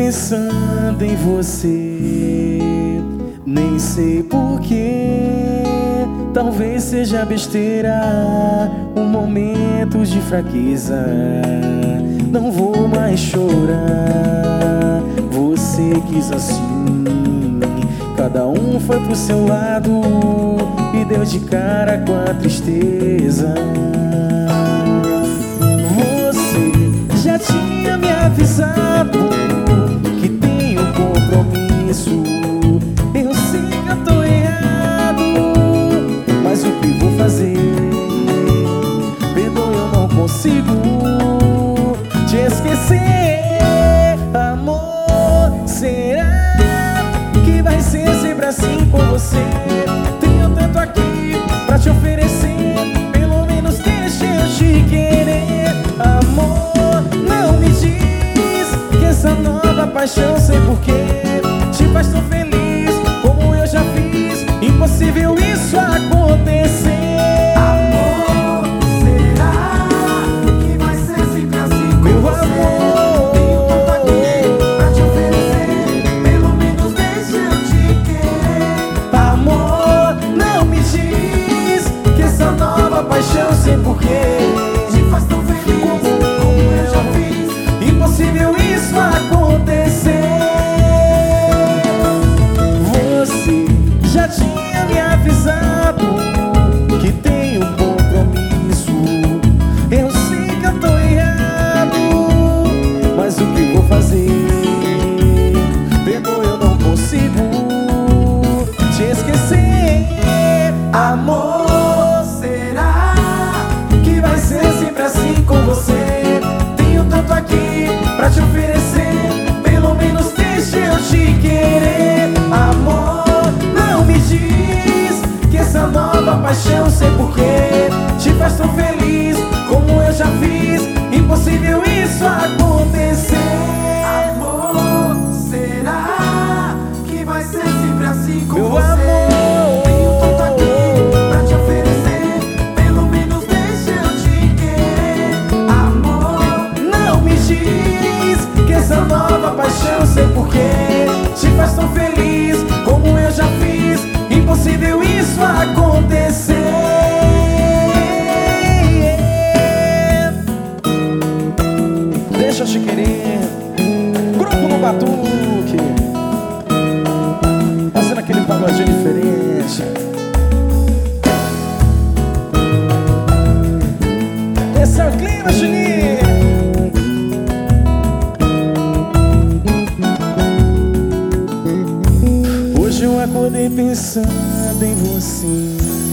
pensando em você, nem sei porquê. Talvez seja besteira, um momento de fraqueza. Não vou mais chorar, você quis assim. Cada um foi pro seu lado e deu de cara com a tristeza. Você já tinha me avisado que tenho compromisso. Eu sei que eu tô errado, mas o que vou fazer? Perdoa, eu não consigo te esquecer. Amor, será que vai ser sempre assim com você? Tenho tanto aqui pra te oferecer, pelo menos deixa eu te querer. Amor, não me diz que essa nova paixão, sei porquê, te faz tão feliz como eu já fiz. Impossível isso acontecer. Amor, será que vai ser sempre assim com Meu você? amor, Tenho tanto aqui pra te oferecer, pelo menos deixa eu te querer. amor, não me diz que essa nova paixão, sei porquê, Te faz tão feliz como eu já fiz. impossível isso acontecer. Você já tinha me avisado que tenho compromisso. Eu sei que eu tô errado, mas o que vou fazer? Perdoa, eu não consigo te esquecer. Amor, Será que vai ser sempre assim com você? Tenho tanto aqui pra te oferecer, pelo menos deixa eu te querer. Amor, não me diz que essa nova paixão, sei porquê, te faz tão feliz como eu já fiz. Impossível isso acontecer. amor, será que vai ser sempre assim com Meu você? amor, Tenho tanto aqui pra te oferecer, pelo menos deixa eu te querer. Amor, não me diz que essa nova paixão, sei porquê, te faz tão feliz como eu já fiz. Impossível isso acontecer. Deixa eu te querer. Grupo no Batuque, fazendo aquele pagodinho diferente. Esse é o clima, Juninho. Hoje eu acordei pensando em você.